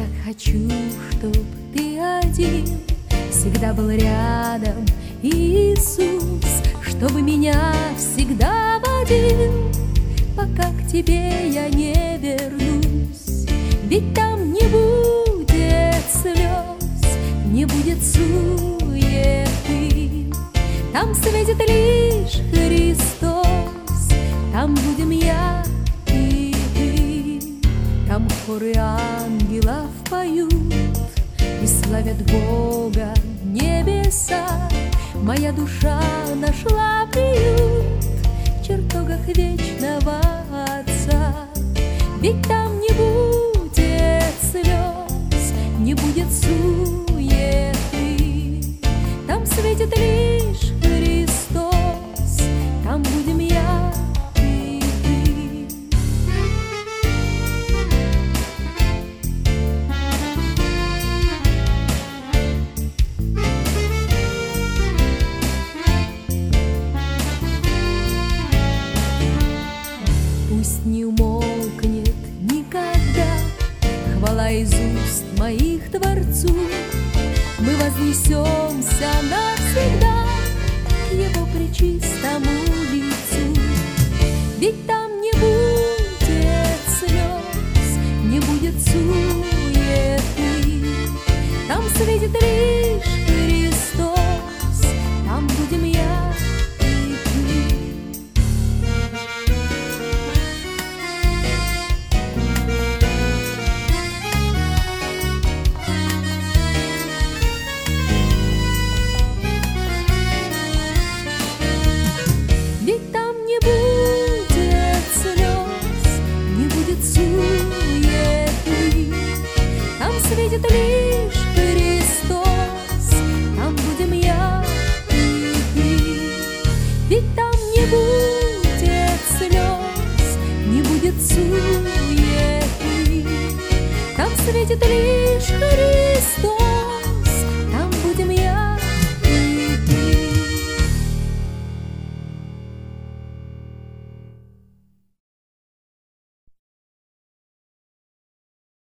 хочу, чтоб ты один всегда был рядом, Иисус, чтобы меня всегда водил, пока к тебе я не вернусь. Ведь там не будет слез, не будет суеты, там светит лишь Христос, там будем я и ты. Там хоры ангелов поют и славят Бога небеса. Моя душа нашла приют в чертогах вечного Отца. Ведь там не будет слез, не будет суеты, там светит лишь Христос, там будем я и ты. Пусть не умолкнет никогда хвала из уст моих Творцу. Мы вознесемся навсегда к Его пречистому лицу. Ведь там не будет слез, не будет суеты, там светит лишь Христос, там будем я и ты. Ведь там не будет слез, не будет суеты, там светит лишь Христос, там будем я и ты. Ведь там не будет слез, не будет суеты, там светит лишь Христос.